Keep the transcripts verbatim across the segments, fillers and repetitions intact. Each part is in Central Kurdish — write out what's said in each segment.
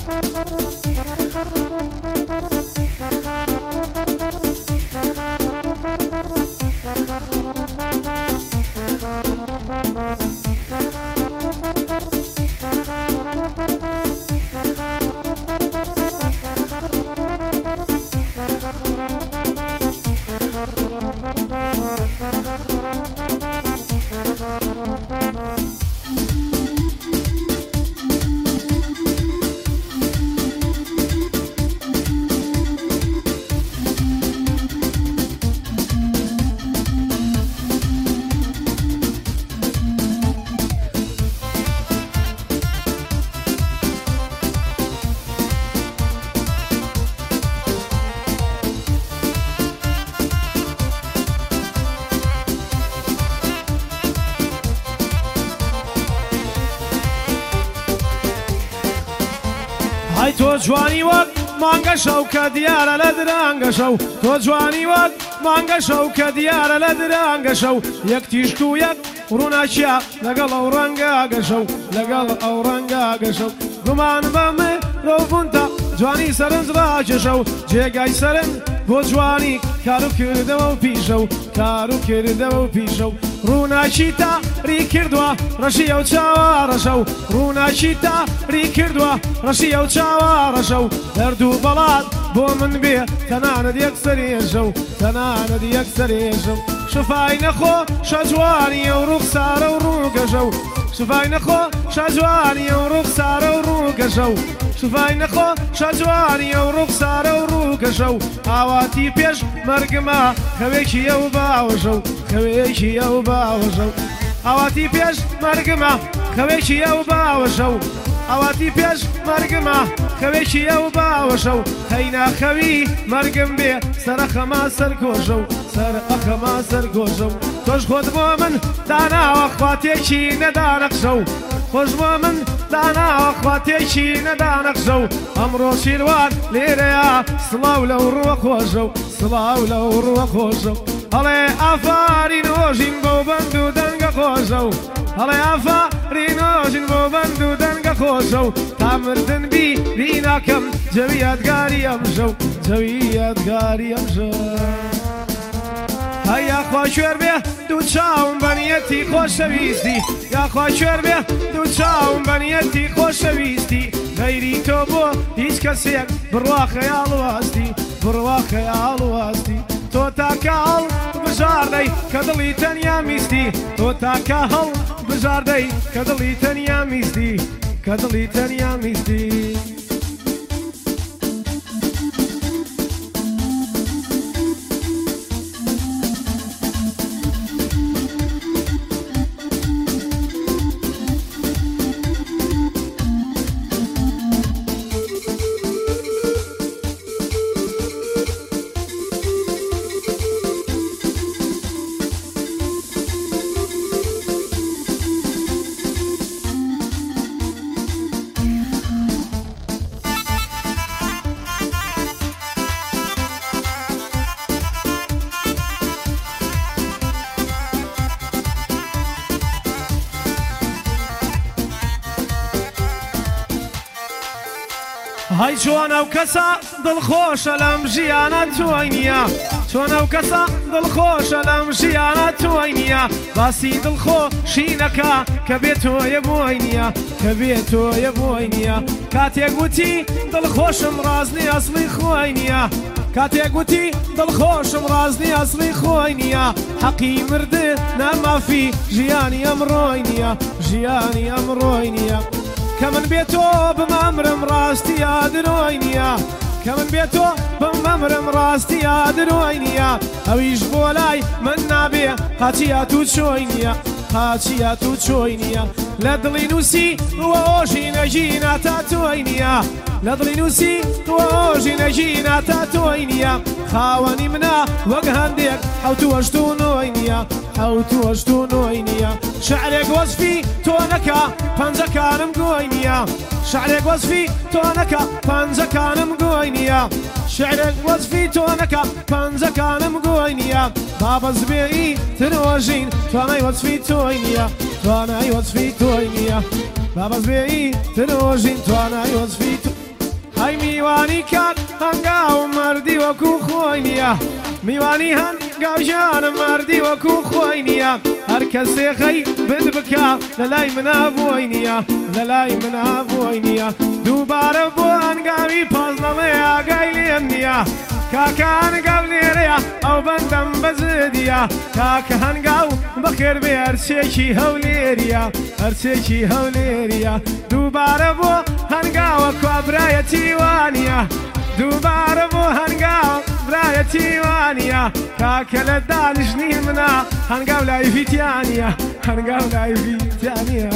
هاي تو جوانی وەک مانگە شەو کە دیارە لە درانگە شەو تۆ جوانی وەک مانگە شەو کە دیارە لە درانگە شەو یەک تیشک و یەک ڕووناچیا لەگەڵ ئەو ڕەنگە گەشەو لەگەڵ ئەو ڕەنگە گەشەو گومان بەمێ ڕۆڤونتە جوانی سەرنج ڕاکێشە و جێگای سەرنج بۆ جوانی کار و کردەوە و پیشە و کار و کردەوە و پیشە و ڕووناچی تا ڕی کردووە ڕەشی ئەو چاوەڕەشە و ڕووناچی تا ڕی کردووە ڕەشی ئەو چاوەڕەشە و دەردوو بەڵات بۆ من بێ تەنانەت یەک سەرێژە و تەنانەت یەک سەرێژە و شفای نەخۆ شەجوانی ئەو ڕوخسارە و ڕووگەشە و شفای نەخۆ شەجوانی ئەو ڕوخسارە و ڕووگەشە و شفای نەخۆ شەجوانی ئەو ڕوخسارە و ڕووگەشە و ئاواتی پێش مەرگمە خەوێکی ئەو باوەژە و خەوێکی ئەو باوەژە و ئاواتی پێش مەرگمە خەوێکی ئەو باوەژە و ئاواتی پێش مەرگمە خەوێکی ئەو باوەشە و هەینا خەوی مەرگم بێ سەرەخەما سەرگۆژە و سەرەخەما سەرگۆژە و تۆش خۆت بۆ من داناوە خواتێکی نەدانەقشە و خۆش بۆ من داناوە خواتێکی نەدانەقشە و ئەمڕۆ شیروان لێرەیە سڵاو لەو ڕووە خۆشە و سڵاو لەو ڕووە خۆشە و هەڵێ ئافارین ئۆژین بەو بەند و دەنگە خۆشە و هەڵێ ئافارین ئۆژین بۆ بەند و دەنگە خۆشە و تا مردن بی بیناکەم جەوی یادگاری ئەمژە و جەوی یادگاری ئەمژە هەیە خوا شوێر بێ دوو چاوم بەنیەتی خۆشەویستی یاخوا شوێر بێ دوو چاوم بەنیەتی خۆشەویستی غەیری تۆ بۆ هیچ کەسێک بڕوا خەیاڵ واستی بڕوا خەیاڵ واستی تۆ تاکە هەڵ بژاردەی کە دڵی تەنیا میستی تۆ تاکە هەڵ بژاردەی کە دڵی تەنیا میستی کە دڵی تەنیا میستی هاي چۆن ئەو کەسە دڵخۆشە لەم ژیانە توی نییە چۆن ئەو کەسە دڵخۆشە لەم ژیانە توی نییە باسی دڵخۆشی نەکا کە بێت تۆیە بۆی نییە کە بێت تۆیە بۆی نییە کاتێک گوتی دڵخۆشم ڕازنی ئەسڵی خۆی نییە کاتێک گوتی دڵخۆشم ڕازنی ئەسڵی خۆی نییە حەقی مردە نەمافی ژیانی ئەمڕۆی نییە ژیانی ئەمڕۆی نییە کە من بێتۆ بمەمرم ڕاستی یادرۆی نییە کە من بێتۆ بمەمرم ڕاستی یادرۆی نییە ئەویش بۆ لای من نابێ قاچیات و چۆی نییە قاچیات و چۆی نییە لە دڵی نووسی وەژی نەژینە تا تۆی نییە لە دڵی نووسی وەژی نەژینە تا تۆی نییە خاوەنی منە وەک هەندێک حەوت و هەشت و نۆی نییە حەوت و هەشت و نۆی نییە شعرێک وەزفی تۆ نەکا پەنجەکانم گۆی نییە شعرێک وەزفی تۆ نەکا پەنجەکانم گۆی نییە شعرێک وەزفی تۆ نەکا پەنجەکانم گۆی نییە بابەز بێئی ترۆژین توانای وەزفی تۆی نییە توانای وەزفی تۆی نییە بابەز بێئی ترۆژین توانای وەزفی تۆ ئەی میوانی کات هەنگاو مەردی وەکو خۆی نییە میوانی هەنگاوژانم مەردی وەکو خۆی نییە هەر کەسێ خەی بد بکە لەلای منە بۆی نییە لەلای منە بۆی نییە دووبارە بۆ هەنگاوی پازدەمەی ئاگای لێم نییە کاکە هەنگاو لێرەیە ئەو بەندەم بەزدیە کاکە هەنگاو بەخێر بێ هەرچێکی هەولێریە هەرچێکی هەولێریە دووبارە بۆ هەنگاوە کوابرایەتی وانە دووبارە بۆ هەنگاو برایەتی وانە کاکە لە دانیشتنی منە هەنگاو لای فیتیانە هەنگاو لای فیتیانە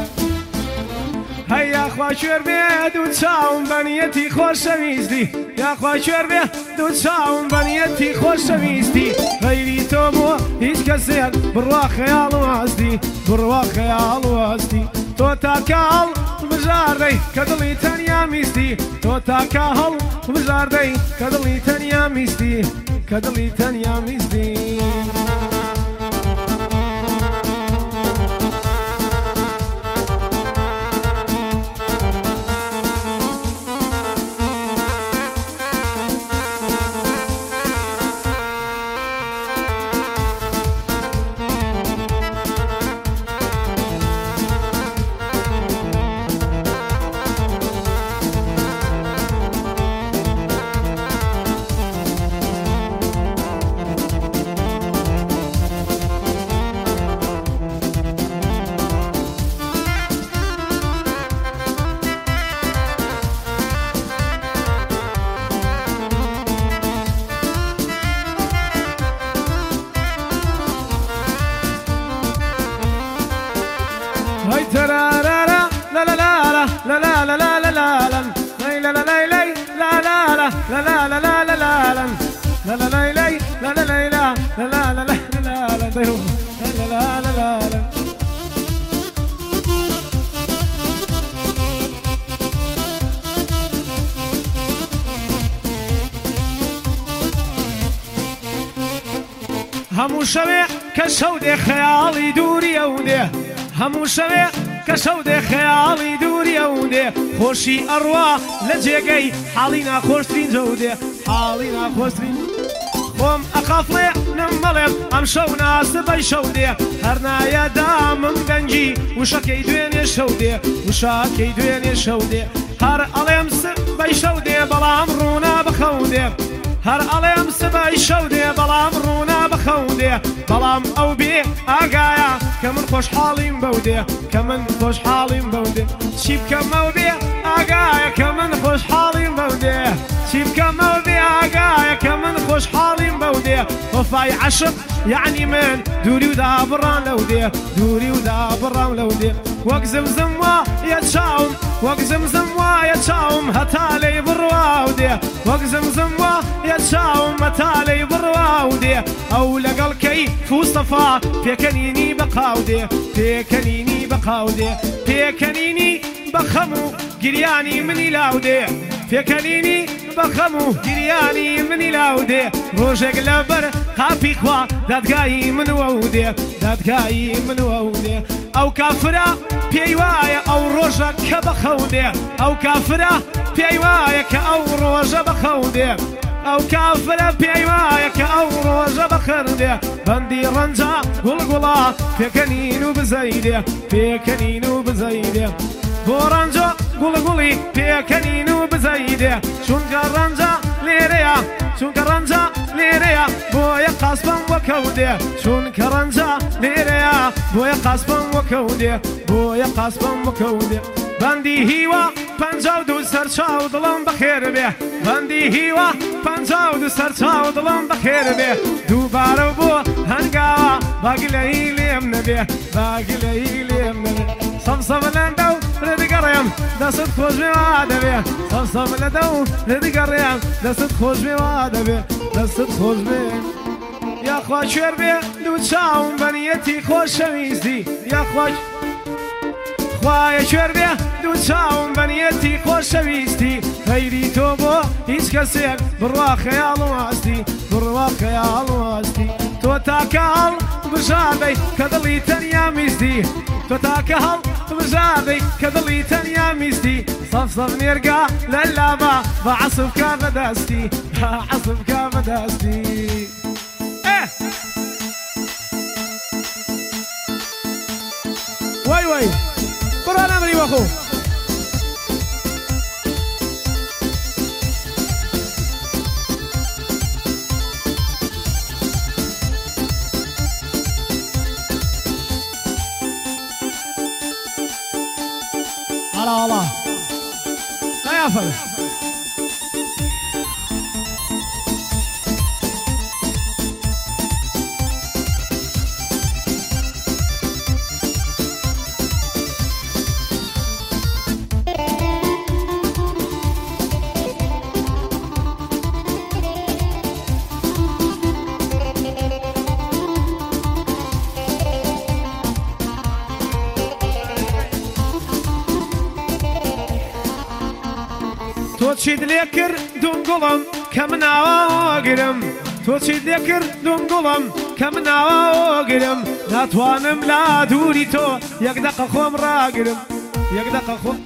هەی یاخوا کوێر بێ دوو چاوم بەنیەتی خۆشەویستی یاخوا کوێر بێ دوو چاوم بەنیەتی خۆشەویستی غەیری تۆ بۆ هیچ کەسێک بڕوا خەیاڵ واستی بڕوا خەیاڵ واستی تۆ تاکە هەڵ بژاردەی کە دڵی تەنیا میستی تۆ تاکە هەڵ بژاردەی کە دڵی تەنیا میستی کە دڵی تەنیا میستی هەموو شەوێ کە شەو دێ خەیاڵی دووری ئەو دێ هەموو شەوێ کە شەو دێ خەیاڵی دووری ئەو دێ خۆشی ئەڕوا لە جێگەی حاڵی ناخۆشترین جەو دێ حاڵی ناخۆشترین خۆم ئەقافڵێ نمبەڵێم ئەم شەو ناسبەی شەو دێ هەر نایە دامم دەنگی وشەکەی دوێنێ شەو دێ وشاکەی دوێنێ شەو دێ هەر ئەڵێم سبەی شەو دێ بەڵام ڕوونا بخەو دێ هەر ئەڵێم سبەی شەو دێ بەڵام ڕوونا بخەو دێ بەڵام ئەو بێ ئاگایە کە من خۆشحاڵیم بەو دێ کە من خۆشحاڵیم بەو دێ چی بکەمەوە بێ ئاگایە کە من خۆشحاڵیم بەو دێ چی بکەمەوە بێ ئاگایە کە من خۆشحاڵیم بەو دێ وەفای عەشق یعنی من دووری و دابڕان لەو دێ دووری و دابڕام لەو دێ وەک زمزم وایە چاوم وەک زمزم وایە چاوم هەتا لەی بڕواو دێ وەک زمزم وایە چاوم هەتا لەی بڕواو دێ ئەو لەگەڵ کەی فوستەفا پێکەنینی بەقاو دێ پێکەنینی بەقاو دێ پێکەنینی بەخەم و گریانی منی لاو دێ پێکەنینی بەخەم و گریانی منی لاو دێ ڕۆژێک لەبەر قاپی خوا دادگایی منوە و دێ دادگایی منوە و دێ ئەو کافرە پێی وایە ئەو ڕۆژە کە بەخەو دێ ئەو کافرە پێی وایە کە ئەو ڕۆژە بەخەو دێ ئەو کافرە پێی وایە کە ئەو ڕۆژە بەخەر دێ بەندی ڕەنجە گوڵگوڵا پێکەنین و بزەی دێ پێکەنین و بزەی دێ بۆ ڕەنجە گوڵگوڵی پێکەنین و بزەی دێ چونکە ڕەنجە لێرەیە چونکە ڕەنجە لێرەیە بۆیە قاسپم وەکەو دێ چونکە ڕەنجە لێرەیە بۆیە قاسپم وەکەو دێ بۆیە قاسپم وەکەو دێ بەندی هیوە پەنجا و دوو سەرچاو دڵم بەخێر بێ بەندی هیوە پەنجا و دوو سەرچاو دڵم بەخێر بێ دووبارە بۆ هەنگاوە باگلەی لێم نەبێ باگلەی لێم نەبێ سەمسەم لەندە و لەدەگەڕێم دەست خۆش بێ وا دەبێ سەمسەم لەدە و لەدەگەڕێم دەست خۆش بێ وا دەبێ دەست خۆش بێ یاخوا کوێر بێ دوو چاوم بەنیەتی خۆشەویستی یاخوا خوایە کوێر بێ دوو چاوم بەنیەتی خۆشەویستی غەیری تۆ بۆ هیچ کەسێک بڕوا خەیاڵ واستی بڕوا خەیاڵ واستی تۆ تاکە هەڵ بژاردەی کە دڵی تەنیا میستی تۆ تاکە هەڵ بجادي كدلي تنيا ميستي صفصف نرقى للابا بعصب كاف داستي بعصب كاف داستي ايه واي واي قرآن امري واخو على الله لا يافر توتشيد ليكر دون قلم كمنا وقرم توتشيد ليكر دون قلم كمنا وقرم لا توانم لا دوري تو يقدق خوم راقرم يقدق خوم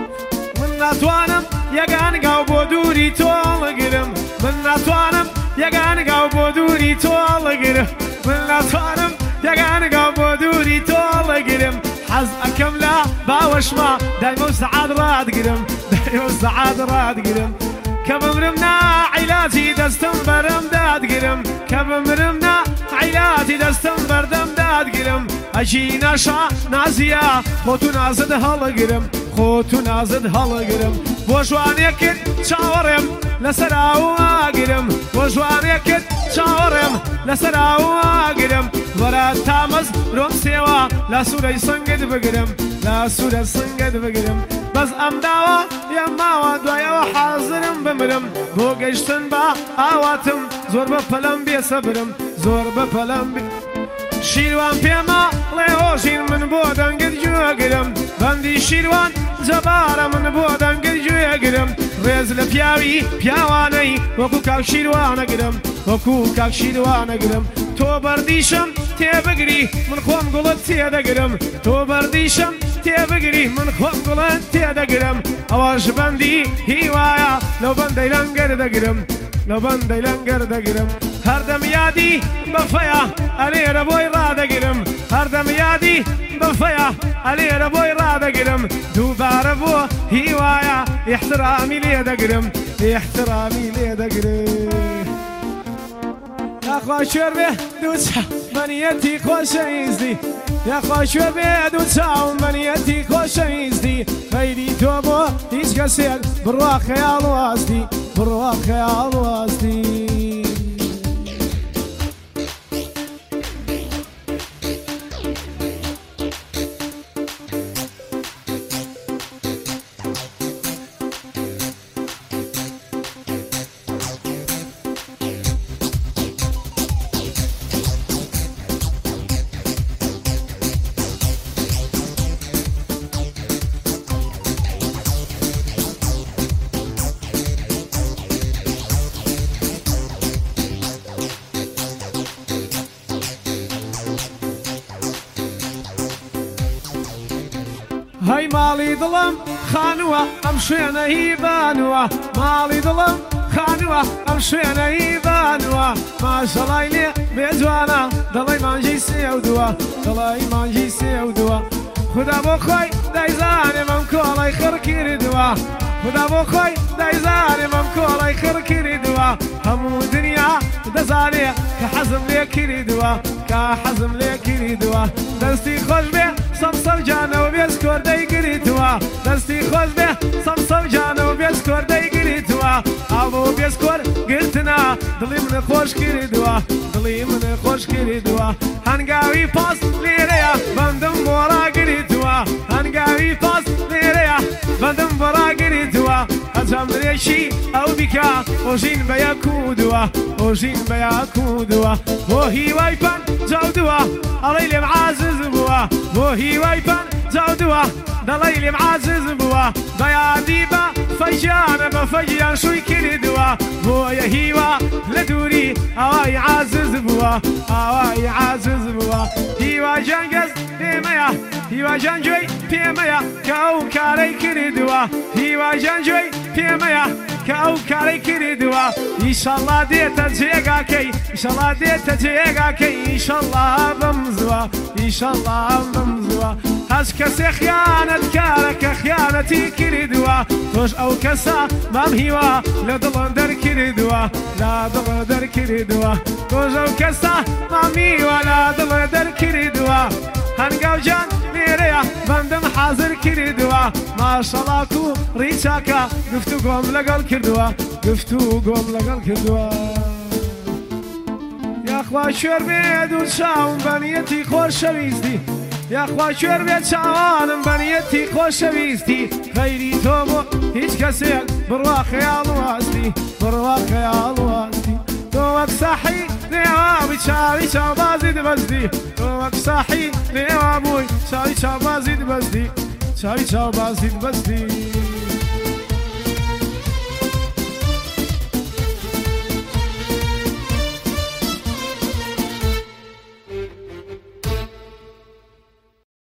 من لا توانم يقان قاو دوري تو لقرم من لا توانم يقان قاو دوري تو لقرم من لا توانم يقان قاو دوري تو لقرم حز أكم لا باوش ما دايما سعاد راد قرم دايما سعاد راد قرم كبمرمنا علاجي دستم برم داد قرم كبمرمنا علاجي دستم بردم داد قرم أجي نشا نازيا خوتو نازد هلا قرم خوتو نازد هلا قرم بوجوان يكد شاورم لسراو قرم بوجوان يكد شاورم لسراو قرم ورا تامز روم سوا لا سوري سنجد بقرم لا سوري سنجد بقرم بس ام داوا يا ماوا دوايا وحاضرم بمرم بو قشتن با آواتم زور بپلم بي صبرم زور بپلم بي شیروان پیما لیوشین من بودن گد جوگرم بندی شیروان جبارا من بودن گد جوگرم ریز لپیاوی پیاوانی وکو کاک شیروان گرم وکو کاک شیروان گرم تو بردیشم تبگری من خوام گلت تیدگرم تو بردیشم تبگری من خوام گلت تیدگرم آواش بندی هیوایا لو بندی لنگر دگرم لو بندی لنگر دگرم هر دم یادی بفیا علی ربوی را دگرم هر دم یادی بفیا علی ربوی را دگرم دوباره بو هیوایا احترامی لی دگرم احترامی لی دگرم يا خوشور به دوتا منيتي خوشيزدي يا خوشور به دوتا منيتي خوشيزدي خيري توبو هيش كسيل بروا خيال واسدي بروا خيال واسدي هاي مالي ظلم خانوة أمشينا هيبانوة مالي ظلم خانوة أمشينا هيبانوة ما شاء الله لي بيجوانا دلي مانجي سيودوا دلي مانجي سيودوا خدا بخوي دايزاني ممكولا يخر كيردوا خدا بخوي دايزاني ممكولا يخر كيردوا همو دنيا دزاني كحزم لي كيردوا كحزم لي كيردوا دستي خوش بيه صمصم جانا وبيسكور داي قريتوا دستي خوش به صمصم جانا وبيسكور داي قريتوا ابو بيسكور قلتنا دلي من خوش قريتوا دلي من خوش قريتوا هنقاوي باس ليريا بندم ورا قريتوا هنقاوي باس ليريا بندم ورا قريتوا اجم ريشي او بكا وجين بياكودوا وجين بياكودوا وهي وايبان جودوا علي معازز بوا وهي وايبان جودوا دليل معزز بوا بياديبا فجان بفجان شوي كردوا بويا هيوا لدوري اواي عزز بوا اواي عزز بوا هيوا جنجز ديميا هیواجان گوێی پێمەیە کە ئەو کارەی کردووە هیواجان گوێی پێمەیە کە ئەو کارەی کردووە ئیشەڵڵا دێتە جێگاکەی ئیشەڵڵا دێتە جێگاکەی ئیشەڵڵا بەمزوە ئیشەڵڵا بەمزوە هەچ کەسێ خیانەت کارە کە خیانەتی کردووە تۆش ئەو کەسە مام هیوا لە دڵم دەرکردووە لە دڵ دەرکردووە تۆش ئەو کەسە مامیوە لە دڵ دەرکردووە هەنگاوجان لێرەیە بەندم حازر کردووە ماشەڵاک و ڕیچاکە گفتو گۆم لەگەڵ کردووە گفتو گۆم لەگەڵ کردووە یاخوا شوێر بێ دوور چاوم بەنیەتی خۆشەویستی یاخوا شوێر بێ چاوانم بەنیەتی خۆشەویستی غەیری تۆ بۆ هیچ کەسێک بڕوا خەیاڵ واستی بڕوا خەیاڵ واستی تۆ وەک ساحی نێوابی چاوی چاوبازی دبەزدی تۆ وەک ساحی نێوا بووی چاوی چاوبازی دبەزدی چاوی چاوبازی دبەزدی